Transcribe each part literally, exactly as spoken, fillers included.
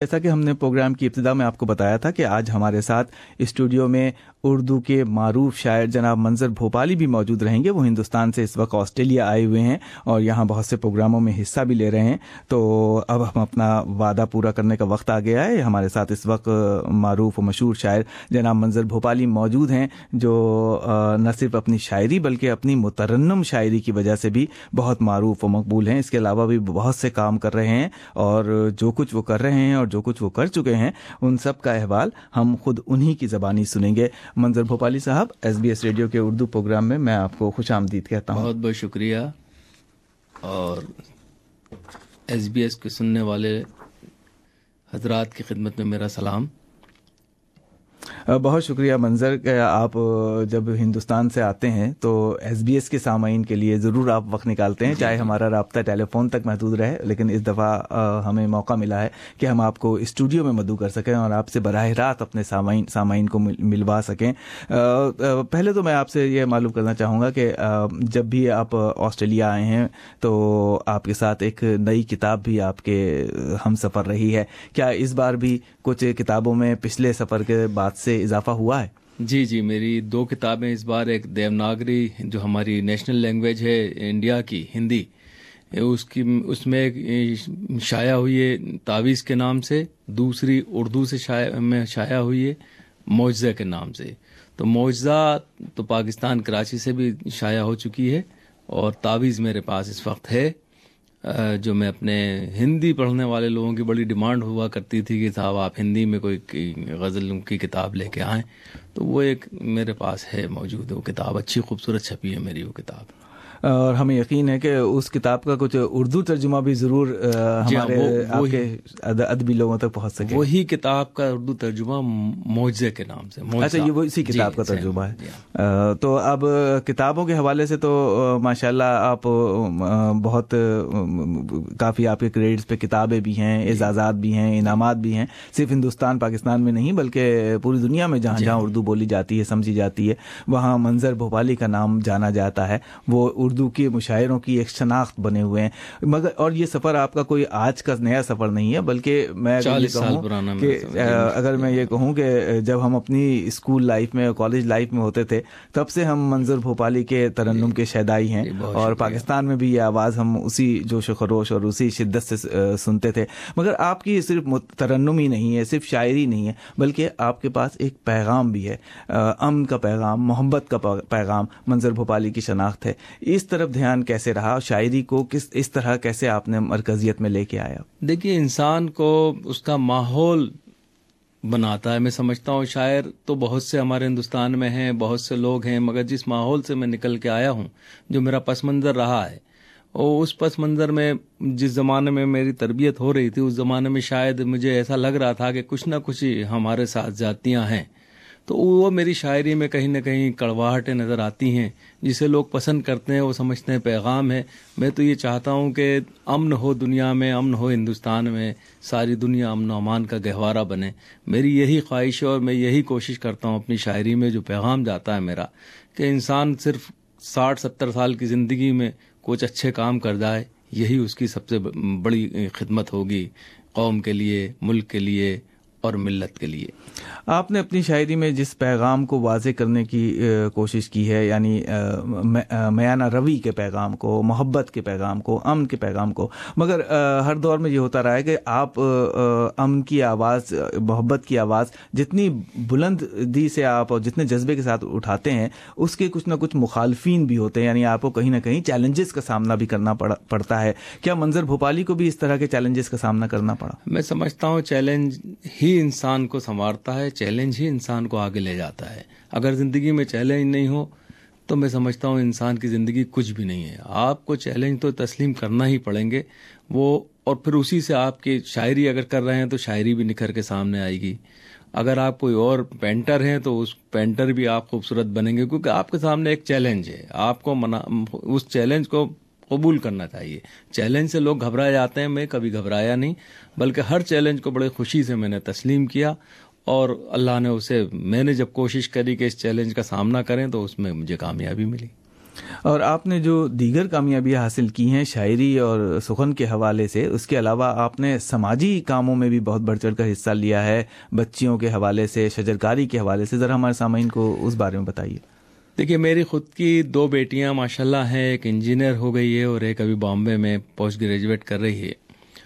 جیسا کہ ہم نے پروگرام کی ابتدا میں آپ کو بتایا تھا کہ آج ہمارے ساتھ اسٹوڈیو میں اردو کے معروف شاعر جناب منظر بھوپالی بھی موجود رہیں گے. وہ ہندوستان سے اس وقت آسٹریلیا آئے ہوئے ہیں اور یہاں بہت سے پروگراموں میں حصہ بھی لے رہے ہیں. تو اب ہم اپنا وعدہ پورا کرنے کا وقت آ گیا ہے. ہمارے ساتھ اس وقت معروف و مشہور شاعر جناب منظر بھوپالی موجود ہیں, جو نہ صرف اپنی شاعری بلکہ اپنی مترنم شاعری کی وجہ سے بھی بہت معروف و مقبول ہیں. اس کے علاوہ بھی بہت سے کام کر رہے ہیں اور جو کچھ وہ کر رہے ہیں اور جو کچھ وہ کر چکے ہیں ان سب کا احوال ہم خود انہی کی زبانی سنیں گے. منظر بھوپالی صاحب, ایس بی ایس ریڈیو کے اردو پروگرام میں میں آپ کو خوش آمدید کہتا ہوں. بہت بہت شکریہ, اور ایس بی ایس کے سننے والے حضرات کی خدمت میں میرا سلام. بہت شکریہ منظر کہ آپ جب ہندوستان سے آتے ہیں تو ایس بی ایس کے سامعین کے لیے ضرور آپ وقت نکالتے ہیں, چاہے ہمارا رابطہ ٹیلی فون تک محدود رہے, لیکن اس دفعہ ہمیں موقع ملا ہے کہ ہم آپ کو اسٹوڈیو میں مدعو کر سکیں اور آپ سے براہ راست اپنے سامعین سامعین کو ملوا سکیں. پہلے تو میں آپ سے یہ معلوم کرنا چاہوں گا کہ جب بھی آپ آسٹریلیا آئے ہیں تو آپ کے ساتھ ایک نئی کتاب بھی آپ کے ہم سفر رہی ہے. کیا اس بار بھی کچھ کتابوں میں پچھلے سفر کے بعد سے اضافہ ہوا ہے؟ جی جی, میری دو کتابیں اس بار, ایک دیوناگری جو ہماری نیشنل لینگویج ہے انڈیا کی, ہندی, اس کی اس میں ایک شائع ہوئی ہے تعویذ کے نام سے, دوسری اردو سے شائع میں شائع ہوئی ہے معجزہ کے نام سے. تو معجزہ تو پاکستان کراچی سے بھی شائع ہو چکی ہے اور تعویذ میرے پاس اس وقت ہے, جو میں اپنے ہندی پڑھنے والے لوگوں کی بڑی ڈیمانڈ ہوا کرتی تھی کہ صاحب آپ ہندی میں کوئی غزل کی کتاب لے کے آئیں, تو وہ ایک میرے پاس ہے موجود ہے. وہ کتاب اچھی خوبصورت چھپی ہے میری وہ کتاب, اور ہمیں یقین ہے کہ اس کتاب کا کچھ اردو ترجمہ بھی ضرور ہمارے آپ کے ادبی لوگوں تک پہنچ سکے. وہی کتاب کا اردو ترجمہ معجزے کے نام سے. اچھا, یہ وہ اسی کتاب کا ترجمہ ہے. تو اب کتابوں کے حوالے سے تو ماشاءاللہ آپ بہت کافی آپ کے کریڈٹس پہ کتابیں بھی ہیں, اعزازات بھی ہیں, انعامات بھی ہیں, صرف ہندوستان پاکستان میں نہیں بلکہ پوری دنیا میں جہاں جہاں اردو بولی جاتی ہے, سمجھی جاتی ہے, وہاں منظر بھوپالی کا نام جانا جاتا ہے. وہ اردو کے مشاعروں کی ایک شناخت بنے ہوئے ہیں. مگر اور یہ سفر آپ کا کوئی آج کا نیا سفر نہیں ہے, بلکہ میں چالیس سال پرانا کہ اگر میں یہ کہوں کہ جب ہم اپنی اسکول لائف میں, کالج لائف میں ہوتے تھے, تب سے ہم منظر بھوپالی کے ترنم کے شیدائی ہیں, اور پاکستان میں بھی یہ آواز ہم اسی جوش و خروش اور اسی شدت سے سنتے تھے. مگر آپ کی صرف ترنم ہی نہیں ہے, صرف شاعری نہیں ہے, بلکہ آپ کے پاس ایک پیغام بھی ہے, امن کا پیغام, محبت کا پیغام. منظر بھوپالی کی شناخت ہے. اس طرف دھیان کیسے رہا, شاعری کو کس اس طرح کیسے آپ نے مرکزیت میں لے کے آیا؟ دیکھیے, انسان کو اس کا ماحول بناتا ہے. میں سمجھتا ہوں شاعر تو بہت سے ہمارے ہندوستان میں ہیں, بہت سے لوگ ہیں, مگر جس ماحول سے میں نکل کے آیا ہوں, جو میرا پس منظر رہا ہے, اور اس پس منظر میں جس زمانے میں میری تربیت ہو رہی تھی, اس زمانے میں شاید مجھے ایسا لگ رہا تھا کہ کچھ نہ کچھ ہمارے ساتھ زیادتیاں ہیں. تو وہ میری شاعری میں کہیں نہ کہیں کڑواہٹیں نظر آتی ہیں, جسے لوگ پسند کرتے ہیں, وہ سمجھتے ہیں پیغام ہے. میں تو یہ چاہتا ہوں کہ امن ہو دنیا میں, امن ہو ہندوستان میں, ساری دنیا امن و امان کا گہوارہ بنے. میری یہی خواہش ہے اور میں یہی کوشش کرتا ہوں اپنی شاعری میں. جو پیغام جاتا ہے میرا, کہ انسان صرف ساٹھ ستر سال کی زندگی میں کچھ اچھے کام کر جائے, یہی اس کی سب سے بڑی خدمت ہوگی قوم کے لیے, ملک کے لیے اور ملت کے لیے. آپ نے اپنی شاعری میں جس پیغام کو واضح کرنے کی کوشش کی ہے, یعنی میانہ روی کے پیغام کو, محبت کے پیغام کو, امن کے پیغام کو, مگر ہر دور میں یہ ہوتا رہا ہے کہ آپ امن کی آواز, محبت کی آواز جتنی بلندی سے آپ اور جتنے جذبے کے ساتھ اٹھاتے ہیں, اس کے کچھ نہ کچھ مخالفین بھی ہوتے ہیں, یعنی آپ کو کہیں نہ کہیں چیلنجز کا سامنا بھی کرنا پڑتا ہے. کیا منظر بھوپالی کو بھی اس طرح کے چیلنجز کا سامنا کرنا پڑا؟ میں سمجھتا ہوں چیلنج ہی انسان کو سنوارتا ہے, چیلنج ہی انسان کو آگے لے جاتا ہے. اگر زندگی میں چیلنج نہیں ہو تو میں سمجھتا ہوں انسان کی زندگی کچھ بھی نہیں ہے. آپ کو چیلنج تو تسلیم کرنا ہی پڑیں گے وہ, اور پھر اسی سے آپ کی شاعری اگر کر رہے ہیں تو شاعری بھی نکھر کے سامنے آئے گی. اگر آپ کوئی اور پینٹر ہیں تو اس پینٹر بھی آپ خوبصورت بنیں گے, کیونکہ آپ کے سامنے ایک چیلنج ہے. آپ کو منا اس چیلنج کو قبول کرنا چاہیے. چیلنج سے لوگ گھبرائے جاتے ہیں, میں کبھی گھبرایا نہیں, بلکہ ہر چیلنج کو بڑے خوشی سے میں نے تسلیم کیا, اور اللہ نے اسے, میں نے جب کوشش کری کہ اس چیلنج کا سامنا کریں تو اس میں مجھے کامیابی ملی. اور آپ نے جو دیگر کامیابیاں حاصل کی ہیں شاعری اور سخن کے حوالے سے، اس کے علاوہ آپ نے سماجی کاموں میں بھی بہت بڑھ چڑھ کر حصہ لیا ہے، بچیوں کے حوالے سے، شجرکاری کے حوالے سے، ذرا ہمارے سامعین کو اس بارے میں بتائیے۔ دیکھیے، میری خود کی دو بیٹیاں ماشاءاللہ ہیں، ایک انجینئر ہو گئی ہے اور ایک ابھی بامبے میں پوسٹ گریجویٹ کر رہی ہے،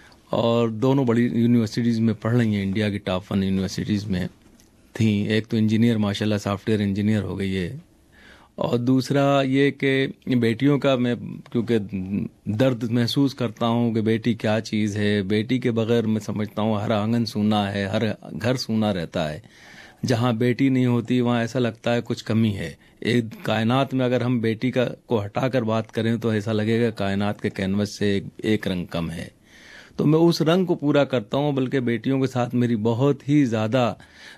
اور دونوں بڑی یونیورسٹیز میں پڑھ رہی ہیں، انڈیا کی ٹاپ ون یونیورسٹیز میں تھیں۔ ایک تو انجینئر ماشاءاللہ سافٹ ویئر انجینئر ہو گئی ہے، اور دوسرا یہ کہ بیٹیوں کا میں کیونکہ درد محسوس کرتا ہوں کہ بیٹی کیا چیز ہے، بیٹی کے بغیر میں سمجھتا ہوں ہر آنگن سونا ہے، ہر گھر سونا رہتا ہے۔ جہاں بیٹی نہیں ہوتی وہاں ایسا لگتا ہے کچھ کمی ہے۔ ایک کائنات میں اگر ہم بیٹی کا کو ہٹا کر بات کریں تو ایسا لگے گا کائنات کے کینوس سے ایک, ایک رنگ کم ہے۔ تو میں اس رنگ کو پورا کرتا ہوں، بلکہ بیٹیوں کے ساتھ میری بہت ہی زیادہ،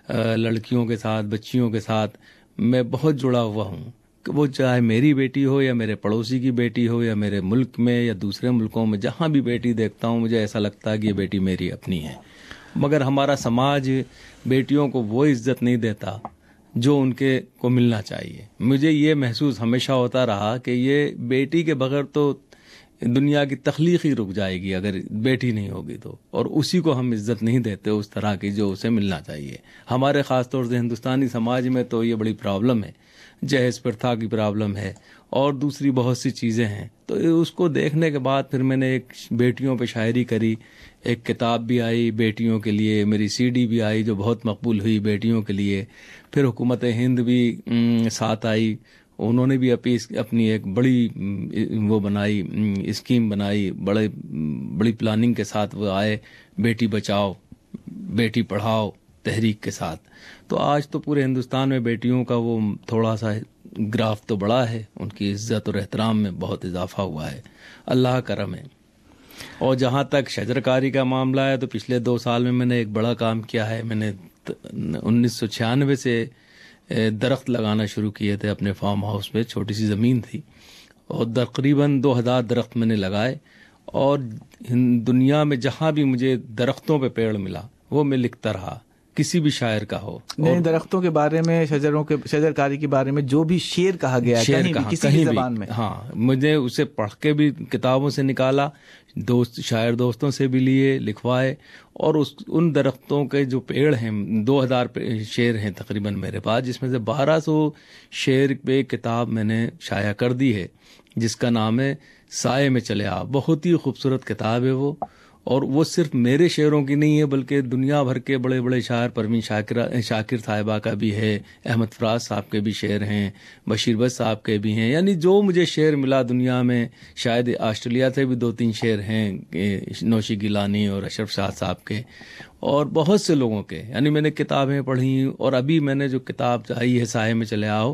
لڑکیوں کے ساتھ، بچیوں کے ساتھ میں بہت جڑا ہوا ہوں، کہ وہ چاہے میری بیٹی ہو یا میرے پڑوسی کی بیٹی ہو یا میرے ملک میں یا دوسرے ملکوں میں، جہاں بھی بیٹی دیکھتا ہوں مجھے ایسا لگتا ہے کہ یہ بیٹی میری اپنی ہے۔ مگر ہمارا سماج بیٹیوں کو وہ عزت نہیں دیتا جو ان کے کو ملنا چاہیے۔ مجھے یہ محسوس ہمیشہ ہوتا رہا کہ یہ بیٹی کے بغیر تو دنیا کی تخلیق ہی رک جائے گی اگر بیٹی نہیں ہوگی تو، اور اسی کو ہم عزت نہیں دیتے اس طرح کی جو اسے ملنا چاہیے۔ ہمارے خاص طور سے ہندوستانی سماج میں تو یہ بڑی پرابلم ہے، جہیز پرتھا کی پرابلم ہے، اور دوسری بہت سی چیزیں ہیں۔ تو اس کو دیکھنے کے بعد پھر میں نے ایک بیٹیوں پہ شاعری کری، ایک کتاب بھی آئی بیٹیوں کے لیے، میری سی ڈی بھی آئی جو بہت مقبول ہوئی بیٹیوں کے لیے، پھر حکومت ہند بھی ساتھ آئی، انہوں نے بھی اپنی ایک بڑی وہ بنائی، اسکیم بنائی، بڑے بڑی پلاننگ کے ساتھ وہ آئے، بیٹی بچاؤ بیٹی پڑھاؤ تحریک کے ساتھ۔ تو آج تو پورے ہندوستان میں بیٹیوں کا وہ تھوڑا سا گراف تو بڑا ہے، ان کی عزت اور احترام میں بہت اضافہ ہوا ہے، اللہ کرم ہے۔ اور جہاں تک شجرکاری کا معاملہ ہے تو پچھلے دو سال میں میں نے ایک بڑا کام کیا ہے۔ میں نے انیس سو چھیانوے سے درخت لگانا شروع کیے تھے اپنے فارم ہاؤس پہ، چھوٹی سی زمین تھی، اور تقریباً دو ہزار درخت میں نے لگائے، اور دنیا میں جہاں بھی مجھے درختوں پہ پیڑ ملا وہ میں لکھتا رہا، کسی بھی شاعر کا ہو۔ نئے درختوں کے بارے میں، شجروں کے، شجرکاری کے بارے میں جو بھی شعر کہا گیا ہے کہیں بھی کسی بھی زبان میں، ہاں مجھے اسے پڑھ کے بھی کتابوں سے نکالا، دوست شاعر دوستوں سے بھی لیے، لکھوائے، اور اس ان درختوں کے جو پیڑ ہیں، دو ہزار شعر ہیں تقریباً میرے پاس، جس میں سے بارہ سو شعر پہ کتاب میں نے شائع کر دی ہے، جس کا نام ہے سائے میں چلے آ۔ بہت ہی خوبصورت کتاب ہے وہ، اور وہ صرف میرے شعروں کی نہیں ہے بلکہ دنیا بھر کے بڑے بڑے شاعر، پروین شاکر شاکر صاحبہ کا بھی ہے، احمد فراز صاحب کے بھی شعر ہیں، بشیر بٹ صاحب کے بھی ہیں، یعنی جو مجھے شعر ملا دنیا میں، شاید آسٹریلیا سے بھی دو تین شعر ہیں، نوشی گیلانی اور اشرف شاہ صاحب کے، اور بہت سے لوگوں کے، یعنی میں نے کتابیں پڑھی، اور ابھی میں نے جو کتاب آئی ہے سائے میں چلے آؤ،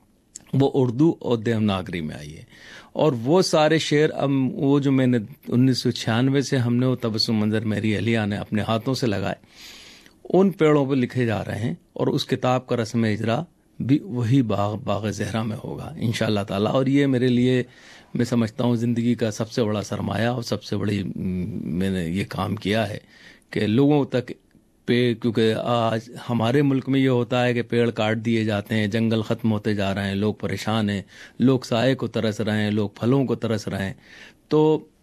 وہ اردو اور دیوناگری میں آئی ہے، اور وہ سارے شعر اب وہ جو میں نے انیس سو چھیانوے سے ہم نے وہ تبسم منظر میری اہلیہ نے اپنے ہاتھوں سے لگائے، ان پیڑوں پہ لکھے جا رہے ہیں، اور اس کتاب کا رسم اجرا بھی وہی باغ باغ زہرا میں ہوگا انشاءاللہ تعالی۔ اور یہ میرے لیے میں سمجھتا ہوں زندگی کا سب سے بڑا سرمایہ اور سب سے بڑی میں نے یہ کام کیا ہے کہ لوگوں تک پیڑ، کیونکہ آج ہمارے ملک میں یہ ہوتا ہے کہ پیڑ کاٹ دیے جاتے ہیں، جنگل ختم ہوتے جا رہے ہیں، لوگ پریشان ہیں، لوگ سائے کو ترس رہے ہیں، لوگ پھلوں کو ترس رہے ہیں۔ تو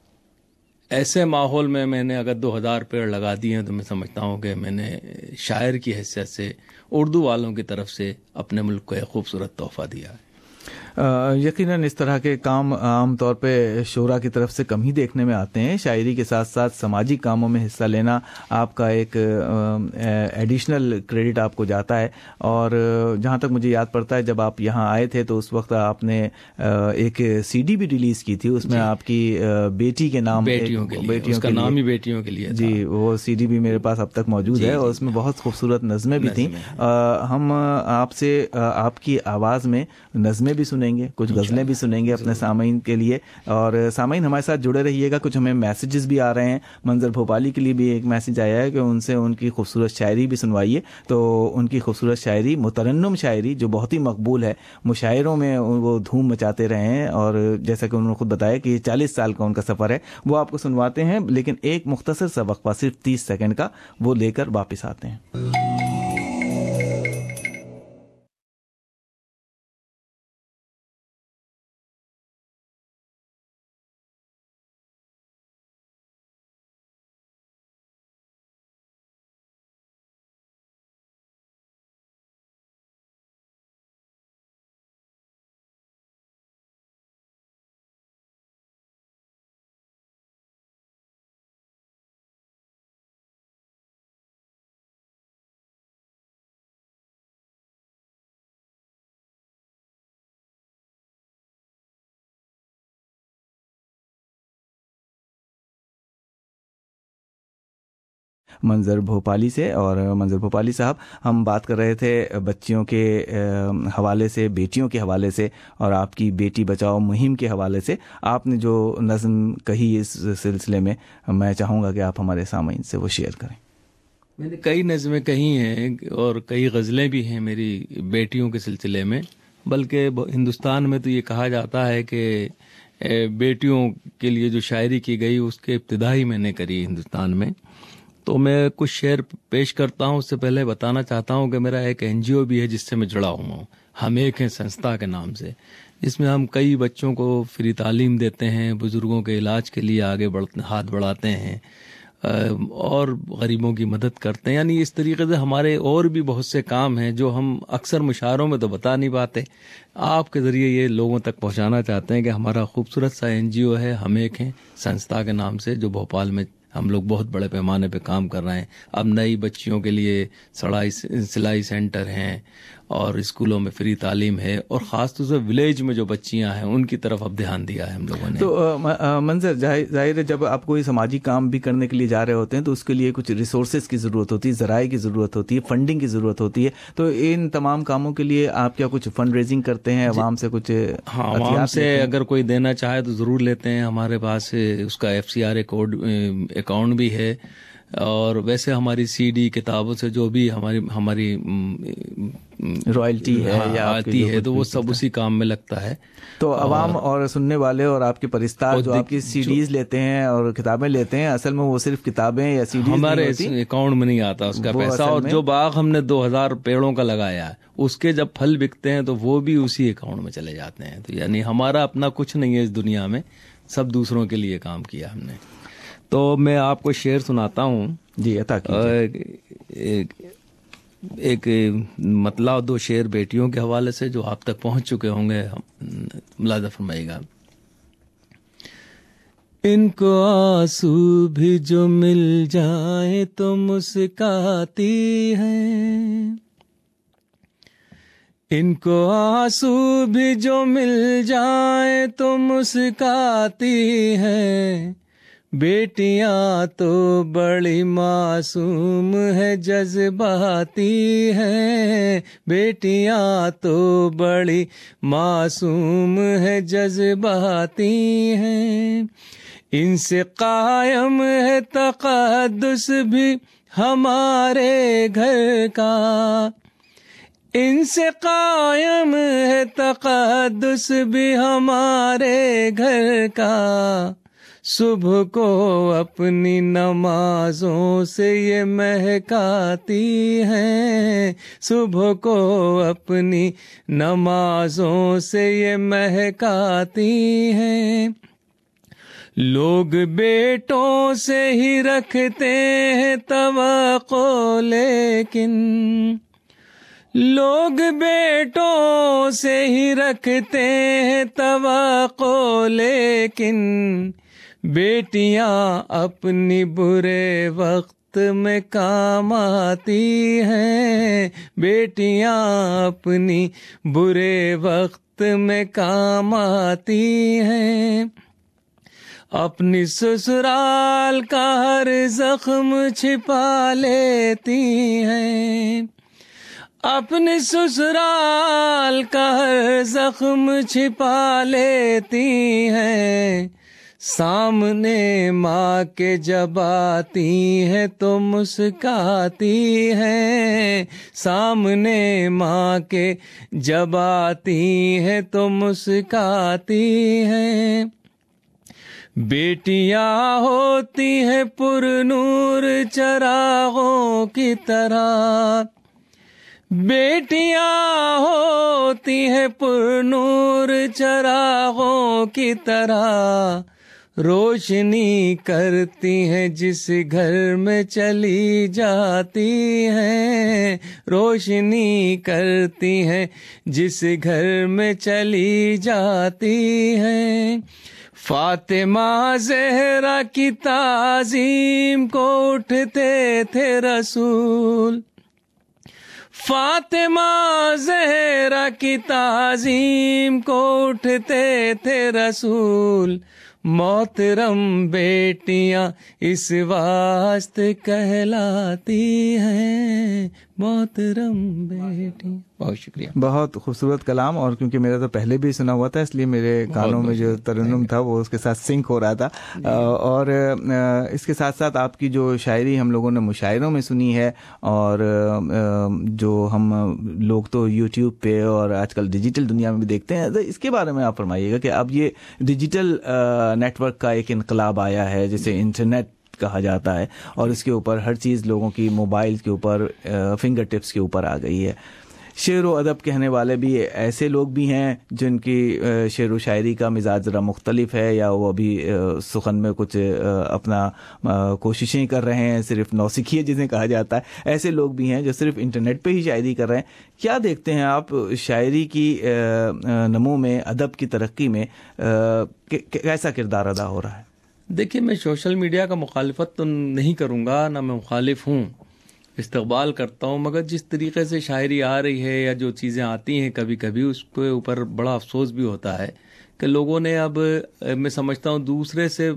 ایسے ماحول میں میں نے اگر دو ہزار پیڑ لگا دیے ہیں تو میں سمجھتا ہوں کہ میں نے شاعر کی حیثیت سے اردو والوں کی طرف سے اپنے ملک کو ایک خوبصورت تحفہ دیا ہے۔ یقیناً اس طرح کے کام عام طور پہ شعراء کی طرف سے کم ہی دیکھنے میں آتے ہیں۔ شاعری کے ساتھ ساتھ سماجی کاموں میں حصہ لینا آپ کا ایک ایڈیشنل کریڈٹ آپ کو جاتا ہے، اور جہاں تک مجھے یاد پڑتا ہے جب آپ یہاں آئے تھے تو اس وقت آپ نے ایک سی ڈی بھی ریلیز کی تھی، اس میں آپ کی بیٹی کے نام، بیٹیوں کے لیے، اس کا نام ہی بیٹیوں کے لیے، جی وہ سی ڈی بھی میرے پاس اب تک موجود ہے، اور اس میں بہت خوبصورت نظمیں بھی تھیں۔ ہم آپ سے آپ کی آواز میں نظمیں بھی سنیں گے، کچھ غزلیں بھی سنیں گے اپنے سامعین کے لیے، اور سامعین ہمارے ساتھ جڑے رہیے گا۔ کچھ ہمیں میسیجز بھی آ رہے ہیں، منظر بھوپالی کے لیے بھی ایک میسیج آیا ہے کہ ان سے ان کی خوبصورت شاعری بھی سنوائیے، تو ان کی خوبصورت شاعری، مترنم شاعری جو بہت ہی مقبول ہے، مشاعروں میں وہ دھوم مچاتے رہے ہیں، اور جیسا کہ انہوں نے خود بتایا کہ یہ چالیس سال کا ان کا سفر ہے، وہ آپ کو سنواتے ہیں، لیکن ایک مختصر سا وقفہ صرف تیس سیکنڈ کا وہ لے کر واپس آتے ہیں۔ منظر بھوپالی سے. اور منظر بھوپالی صاحب، ہم بات کر رہے تھے بچیوں کے حوالے سے، بیٹیوں کے حوالے سے، اور آپ کی بیٹی بچاؤ مہم کے حوالے سے. آپ نے جو نظم کہی اس سلسلے میں، میں چاہوں گا کہ آپ ہمارے سامعین سے وہ شیئر کریں. میں نے کئی نظمیں کہی ہیں اور کئی غزلیں بھی ہیں میری بیٹیوں کے سلسلے میں. بلکہ ہندوستان میں تو یہ کہا جاتا ہے کہ بیٹیوں کے لیے جو شاعری کی گئی اس کے ابتدائی میں نے کری ہندوستان میں. تو میں کچھ شعر پیش کرتا ہوں. اس سے پہلے بتانا چاہتا ہوں کہ میرا ایک این جی او بھی ہے جس سے میں جڑا ہوا ہوں، ہم ایک ہیں سنستھا کے نام سے، جس میں ہم کئی بچوں کو فری تعلیم دیتے ہیں، بزرگوں کے علاج کے لیے آگے بڑھتے ہاتھ بڑھاتے ہیں اور غریبوں کی مدد کرتے ہیں. یعنی اس طریقے سے ہمارے اور بھی بہت سے کام ہیں جو ہم اکثر مشاعروں میں تو بتا نہیں پاتے. آپ کے ذریعے یہ لوگوں تک پہنچانا چاہتے ہیں کہ ہمارا خوبصورت سا این جی او ہے، ہم ایک ہیں سنستھا کے نام سے، جو بھوپال میں ہم لوگ بہت بڑے پیمانے پہ کام کر رہے ہیں. اب نئی بچیوں کے لیے سڑائی سلائی سینٹر ہیں اور اسکولوں میں فری تعلیم ہے، اور خاص طور سے ولیج میں جو بچیاں ہیں ان کی طرف اب دھیان دیا ہے ہم لوگوں نے. تو منظر، ظاہر ہے جب آپ کوئی سماجی کام بھی کرنے کے لیے جا رہے ہوتے ہیں تو اس کے لیے کچھ ریسورسز کی ضرورت ہوتی ہے، ذرائع کی ضرورت ہوتی ہے، فنڈنگ کی ضرورت ہوتی ہے. تو ان تمام کاموں کے لیے آپ کیا کچھ فنڈ ریزنگ کرتے ہیں عوام سے؟ کچھ ہاں، عوام سے اگر کوئی دینا چاہے تو ضرور لیتے ہیں. ہمارے پاس اس کا F C R A code account بھی ہے، اور ویسے ہماری سی ڈی کتابوں سے جو بھی ہماری ہماری رائلٹی ہے یا آتی ہے تو وہ سب اسی کام میں لگتا ہے. تو عوام اور سننے والے اور آپ کے پرستار جو آپ کی سی ڈیز لیتے ہیں اور کتابیں لیتے ہیں، اصل میں وہ صرف کتابیں یا سی ڈیز ہمارے اکاؤنٹ میں نہیں آتا اس کا پیسہ. اور جو باغ ہم نے دو ہزار پیڑوں کا لگایا ہے اس کے جب پھل بکتے ہیں تو وہ بھی اسی اکاؤنٹ میں چلے جاتے ہیں. تو یعنی ہمارا اپنا کچھ نہیں ہے اس دنیا میں، سب دوسروں کے لیے کام کیا ہم نے. تو میں آپ کو شعر سناتا ہوں. جی عطا کیجیے. ایک مطلع دو شعر بیٹیوں کے حوالے سے جو آپ تک پہنچ چکے ہوں گے، ملاحظہ فرمائیے گا. ان کو آنسو بھی جو مل جائیں تو مسکاتی ہیں، ان کو آنسو بھی جو مل جائیں تو مسکاتی ہیں. بیٹیاں تو بڑی معصوم ہے جذباتی ہیں، بیٹیاں تو بڑی معصوم ہے جذباتی ہیں. ان سے قائم ہے تقدس بھی ہمارے گھر کا، ان سے قائم ہے تقدس بھی ہمارے گھر کا. صبح کو اپنی نمازوں سے یہ مہکاتی ہیں، صبح کو اپنی نمازوں سے یہ مہکاتی ہیں. لوگ بیٹوں سے ہی رکھتے ہیں توقع، لیکن لوگ بیٹوں سے ہی رکھتے ہیں توقع، لیکن بیٹیاں اپنی برے وقت میں کام آتی ہیں، بیٹیاں اپنی برے وقت میں کام آتی ہیں. اپنی سسرال کا ہر زخم چھپا لیتی ہیں، اپنی سسرال کا ہر زخم چھپا لیتی ہیں. سامنے ماں کے جب آتی ہیں تو مسکاتی ہیں، سامنے ماں کے جب آتی ہیں تو مسکاتی ہیں. بیٹیاں ہوتی ہیں پر نور چراغوں کی طرح، بیٹیاں ہوتی ہیں پر نور چراغوں کی طرح. روشنی کرتی ہیں جس گھر میں چلی جاتی ہیں، روشنی کرتی ہیں جس گھر میں چلی جاتی ہیں. فاطمہ زہرا کی تعظیم کو اٹھتے تھے رسول، فاطمہ زہرا کی تعظیم کو اٹھتے تھے رسول. मोहतरम बेटियां इस वास्ते कहलाती हैं, मोहतरम बेटियां। बहुत शुक्रिया। बहुत खूबसूरत कलाम, और क्योंकि मेरा तो पहले भी सुना हुआ था इसलिए मेरे कानों में जो तरन्नुम था वो उसके साथ सिंक हो रहा था। और इसके साथ साथ आपकी जो शायरी हम लोगों ने मुशायरों में सुनी है, और जो हम लोग तो यूट्यूब पे और आजकल डिजिटल दुनिया में भी देखते हैं, तो इसके बारे में आप फरमाइएगा कि अब ये डिजिटल नेटवर्क का एक इनकलाब आया है जिसे इंटरनेट कहा जाता है, और इसके ऊपर हर चीज़ लोगों की मोबाइल के ऊपर, फिंगर टिप्स के ऊपर आ गई है। शेर व अदब कहने वाले भी ऐसे लोग भी हैं जिनकी शेर व शायरी का मिजाज ज़रा मुख्तलिफ है, या वो अभी सुखन में कुछ अपना कोशिशें कर रहे हैं, सिर्फ नौसिखिए जिन्हें कहा जाता है। ऐसे लोग भी हैं जो सिर्फ इंटरनेट पे ही शायरी कर रहे हैं। क्या देखते हैं आप शायरी की नमो में, अदब की तरक्की में कैसा किरदार अदा हो रहा है? देखिए, मैं सोशल मीडिया का मुखालिफत तो नहीं करूँगा, ना मैं मुखालिफ हूँ, इस्तकबाल करता हूँ, मगर जिस तरीके से शायरी आ रही है या जो चीज़ें आती हैं कभी कभी, उसके ऊपर बड़ा अफसोस भी होता है कि लोगों ने अब, मैं समझता हूँ, दूसरे से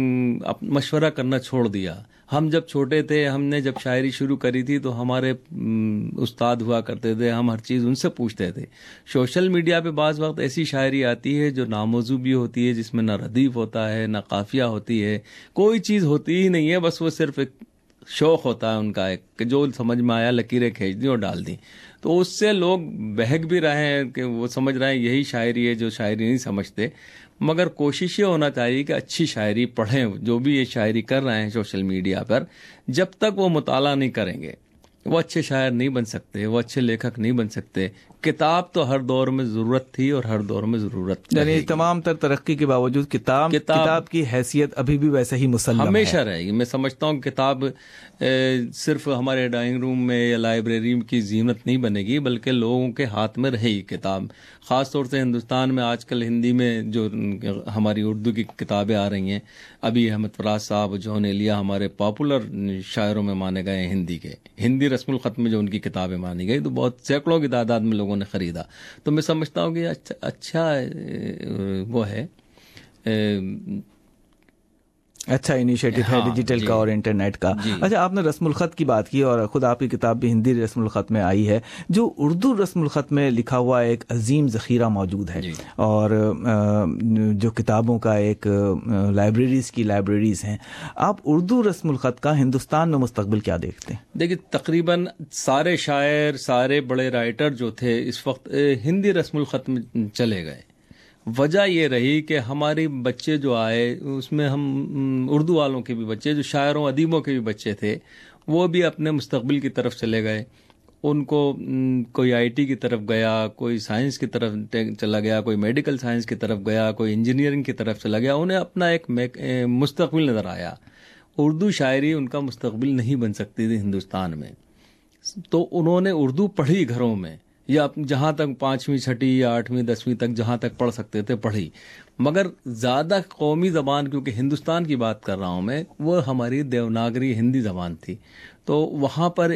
मशवरा करना छोड़ दिया। हम जब छोटे थे, हमने जब शायरी शुरू करी थी तो हमारे उस्ताद हुआ करते थे, हम हर चीज़ उनसे पूछते थे। सोशल मीडिया पे बाज़ वक्त ऐसी शायरी आती है जो नामौजू भी होती है, जिसमें ना रदीफ होता है, ना काफिया होती है, कोई चीज़ होती ही नहीं है, बस वो सिर्फ एक शौक होता है उनका, एक कि जो समझ में आया लकीरें खींच दी और डाल दी। तो उससे लोग बहक भी रहे हैं कि वो समझ रहे हैं यही शायरी है, जो शायरी नहीं समझते। मगर कोशिश ये होना चाहिए कि अच्छी शायरी पढ़ें। जो भी ये शायरी कर रहे हैं सोशल मीडिया पर, जब तक वो मुताला नहीं करेंगे वो अच्छे शायर नहीं बन सकते, वो अच्छे लेखक नहीं बन सकते। किताब तो हर दौर में ज़रूरत थी और हर दौर में ज़रूरत, यानी तमाम तर तरक्की के बावजूद किताब किताब, किताब की हैसियत अभी भी वैसे ही मुसल्लम हमेशा रहेगी। मैं समझता हूँ किताब ए, सिर्फ हमारे डाइनिंग रूम में या लाइब्रेरी की जीनत नहीं बनेगी, बल्कि लोगों के हाथ में रहेगी किताब। ख़ास तौर से हिंदुस्तान में आजकल हिंदी में जो हमारी उर्दू की किताबें आ रही हैं, अभी अहमद फराज साहब, जॉन एलिया हमारे पॉपुलर शायरों में माने गए हैं हिंदी के। हिंदी रस्मुल ख़त में जो उनकी किताबें मानी गई तो बहुत सैकड़ों की तादाद में लोगों ने ख़रीदा। तो मैं समझता हूँ कि अच्छा, अच्छा वो है, अच्छा इनिशिएटिव है डिजिटल का और इंटरनेट का। अच्छा, आपने रस्मुल ख़त की बात की और ख़ुद आपकी किताब भी हिंदी रस्मुल ख़त में आई है। जो उर्दू रस्मुल ख़त में लिखा हुआ एक अजीम ज़ख़ीरा मौजूद है, और जो किताबों का एक लाइब्रेरीज़ की लाइब्रेरीज़ हैं। आप उर्दू रस्मुल ख़त का हिंदुस्तान में मुस्तक़बिल क्या देखते हैं? देखिए, तकरीबन सारे शायर, सारे बड़े राइटर जो थे इस वक्त हिंदी रस्मुल ख़त में चले गए। वजह ये रही कि हमारे बच्चे जो आए उसमें हम उर्दू वालों के भी बच्चे, जो शायरों अदीबों के भी बच्चे थे, वो भी अपने मुस्तकबिल की तरफ चले गए। उनको कोई आईटी की तरफ गया, कोई साइंस की तरफ चला गया, कोई मेडिकल साइंस की तरफ गया, कोई इंजीनियरिंग की तरफ चला गया। उन्हें अपना एक मुस्तकबिल नज़र आया। उर्दू शायरी उनका मुस्तकबिल नहीं बन सकती थी हिंदुस्तान में, तो उन्होंने उर्दू पढ़ी घरों में, या जहाँ तक पाँचवीं छठी या आठवीं दसवीं तक जहाँ तक पढ़ सकते थे पढ़ी। मगर ज़्यादा कौमी ज़बान, क्योंकि हिंदुस्तान की बात कर रहा हूँ मैं, वो हमारी देवनागरी हिंदी ज़बान थी। तो वहाँ पर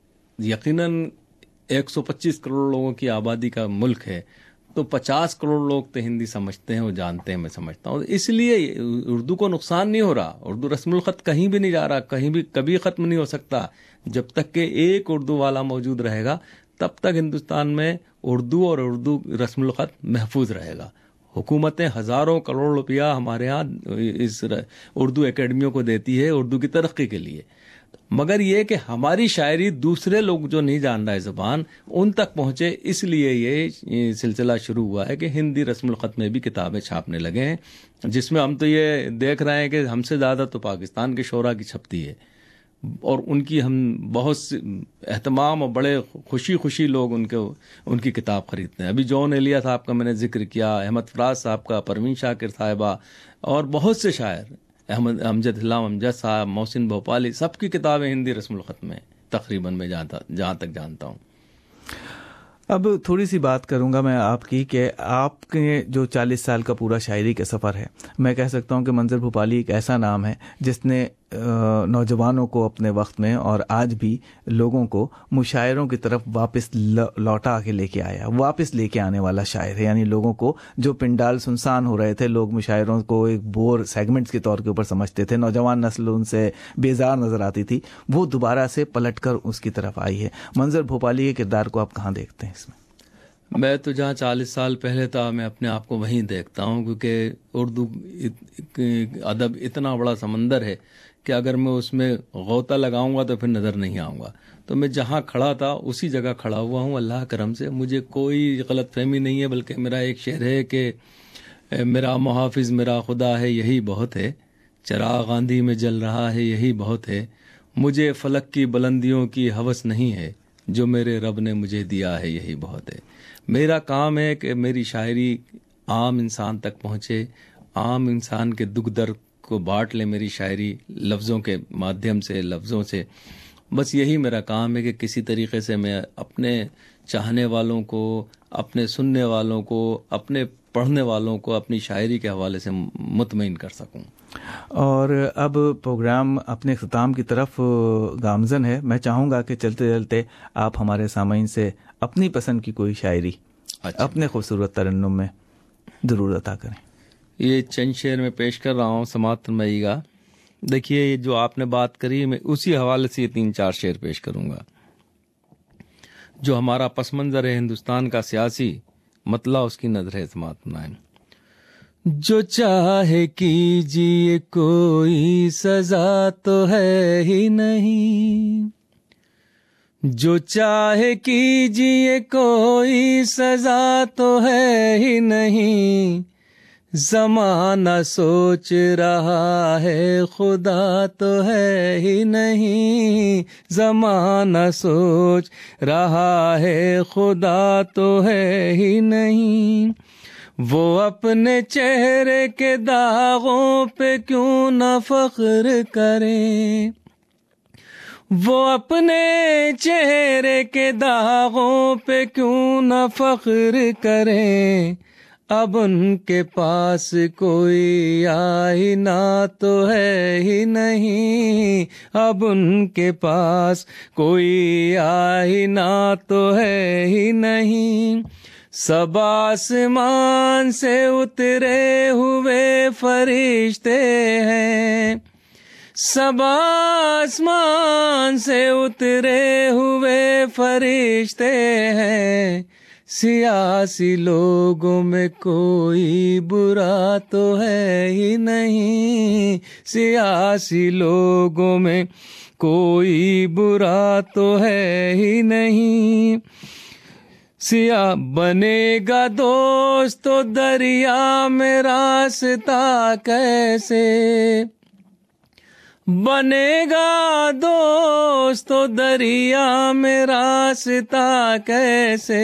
यकीनन एक सौ पच्चीस करोड़ लोगों की आबादी का मुल्क है, तो पचास करोड़ लोग तो हिंदी समझते हैं और जानते हैं, मैं समझता हूँ। इसलिए उर्दू को नुकसान नहीं हो रहा। उर्दू रस्मुल ख़त कहीं भी नहीं जा रहा, कहीं भी कभी ख़त्म नहीं हो सकता। जब तक कि एक उर्दू वाला मौजूद रहेगा तब तक हिंदुस्तान में उर्दू और उर्दू रस्मुल ख़त महफूज रहेगा। हुकूमतें हज़ारों करोड़ रुपया हमारे यहाँ इस उर्दू एकेडमियों को देती है उर्दू की तरक्की के लिए, मगर ये कि हमारी शायरी दूसरे लोग जो नहीं जान रहे ज़बान, उन तक पहुँचे, इसलिए ये सिलसिला शुरू हुआ है कि हिंदी रस्मुल ख़त में भी किताबें छापने लगे हैं, जिसमें हम तो ये देख रहे हैं कि हमसे ज़्यादा तो पाकिस्तान के शोरा की छपती है, और उनकी हम बहुत एहतमाम और बड़े खुशी खुशी लोग उनके उनकी किताब ख़रीदते हैं। अभी जॉन एलिया साहब का मैंने जिक्र किया, अहमद फराज साहब का, परवीन शाकिर साहिबा, और बहुत से शायर, अहमद अमजद हिलाम अमजद साहब, मोहसिन भोपाली, सबकी किताबें हिंदी रस्मुल ख़त में तकरीबन मैं जानता जहाँ तक जानता हूँ। अब थोड़ी सी बात करूंगा मैं आपकी कि आपके जो चालीस साल का पूरा शायरी का सफ़र है, मैं कह सकता हूं कि मंजर भोपाली एक ऐसा नाम है जिसने नौजवानों को अपने वक्त में और आज भी लोगों को मुशायरों की तरफ वापस लौटा के लेके आया, वापस लेके आने वाला शायर है। यानी लोगों को जो पिंडाल सुनसान हो रहे थे, लोग मुशायरों को एक बोर सेगमेंट्स के तौर के ऊपर समझते थे, नौजवान नस्ल उनसे बेजार नजर आती थी, वो दोबारा से पलटकर उसकी तरफ आई है। मंजर भोपाली के किरदार को आप कहाँ देखते हैं इसमें? मैं तो जहाँ चालीस साल पहले था, मैं अपने आप को वहीं देखता हूँ, क्योंकि उर्दू अदब इतना बड़ा समंदर है कि अगर मैं उसमें गौता लगाऊंगा तो फिर नज़र नहीं आऊँगा। तो मैं जहाँ खड़ा था उसी जगह खड़ा हुआ हूँ, अल्लाह करम से। मुझे कोई गलत फहमी नहीं है, बल्कि मेरा एक शेर है कि मेरा मुहाफिज मेरा खुदा है यही बहुत है, चिराग आंधी में जल रहा है यही बहुत है, मुझे फलक की बुलंदियों की हवस नहीं है, जो मेरे रब ने मुझे दिया है यही बहुत है। मेरा काम है कि मेरी शायरी आम इंसान तक पहुँचे, आम इंसान के दुख दर्द को बांट ले मेरी शायरी लफ्ज़ों के माध्यम से, लफ्ज़ों से। बस यही मेरा काम है कि किसी तरीके से मैं अपने चाहने वालों को, अपने सुनने वालों को, अपने पढ़ने वालों को अपनी शायरी के हवाले से मुतमईन कर सकूं। और अब प्रोग्राम अपने ख़िताम की तरफ गामज़न है। मैं चाहूँगा कि चलते चलते आप हमारे सामईन से अपनी पसंद की कोई शायरी अच्छा। अपने खूबसूरत तरन्नुम में ज़रूर अता करें। ये चंद शेर में पेश कर रहा हूँ, समाअत फरमाइएगा। देखिए, ये जो आपने बात करी, मैं उसी हवाले से ये तीन चार शेर पेश करूँगा। जो हमारा पस मंज़र है हिंदुस्तान का सियासी, मतला उसकी नज़र है, समाअत फरमाएं। जो चाहे कीजिए कोई सजा तो है ही नहीं, जो चाहे कीजिए कोई सजा तो है ही नहीं, ज़माना सोच रहा है खुदा तो है ही नहीं, ज़माना सोच रहा है खुदा तो है ही नहीं। वो अपने चेहरे के दागों पे क्यों न फख्र करें, वो अपने चेहरे के दागों पे क्यों न फख्र करें। अब उनके पास कोई आईना तो है ही नहीं, अब उनके पास कोई आईना तो है ही नहीं। सब आसमान से उतरे हुए फरिश्ते हैं, सब आसमान से उतरे हुए फरिश्ते हैं। सियासी लोगों में कोई बुरा तो है ही नहीं, सियासी लोगों में कोई बुरा तो है ही नहीं। सिया बनेगा दोस्त तो दरिया में रास्ता कैसे, बनेगा दोस्त तो दरिया में रास्ता कैसे।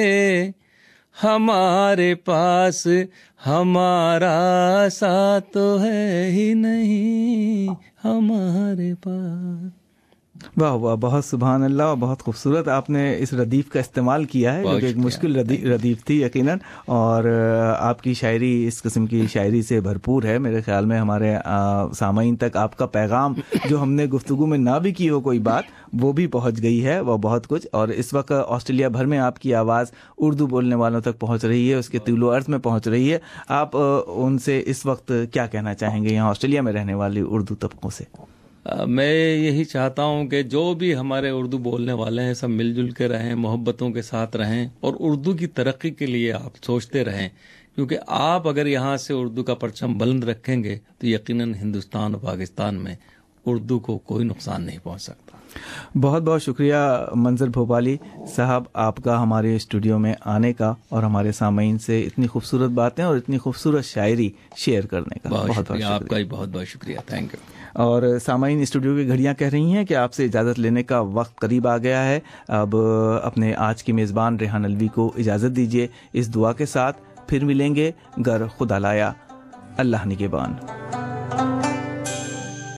हमारे पास हमारा साथ तो है ही नहीं, हमारे पास। वाह वाह, बहुत सुभान अल्लाह, बहुत खूबसूरत आपने इस रदीफ का इस्तेमाल किया है, जो कि एक मुश्किल रदीफ थी यकीनन। और आपकी शायरी इस किस्म की शायरी से भरपूर है। मेरे ख्याल में हमारे सामईन तक आपका पैगाम, जो हमने गुफ्तगू में ना भी की हो कोई बात, वो भी पहुंच गई है, वो बहुत कुछ। और इस वक्त ऑस्ट्रेलिया भर में आपकी आवाज़ उर्दू बोलने वालों तक पहुंच रही है, उसके तिलो अर्थ में पहुंच रही है। आप उनसे इस वक्त क्या कहना चाहेंगे, यहाँ ऑस्ट्रेलिया में रहने वाली उर्दू तबकों से? आ, मैं यही चाहता हूं कि जो भी हमारे उर्दू बोलने वाले हैं सब मिलजुल के रहें, मोहब्बतों के साथ रहें और उर्दू की तरक्की के लिए आप सोचते रहें, क्योंकि आप अगर यहाँ से उर्दू का परचम बुलंद रखेंगे तो यकीनन हिंदुस्तान और पाकिस्तान में उर्दू को कोई नुकसान नहीं पहुँच सकता। बहुत बहुत शुक्रिया मंजर भोपाली साहब आपका हमारे स्टूडियो में आने का और हमारे सामईन से इतनी खूबसूरत बातें और इतनी खूबसूरत शायरी शेयर करने का। बहुत बहुत शुक्रिया, आपका भी बहुत बहुत शुक्रिया, थैंक यू। और सामईन स्टूडियो की घड़ियां कह रही हैं कि आपसे इजाज़त लेने का वक्त करीब आ गया है। अब अपने आज की मेज़बान रेहान अलवी को इजाज़त दीजिए इस दुआ के साथ, फिर मिलेंगे गर खुदा लाया, अल्लाह निगहबान।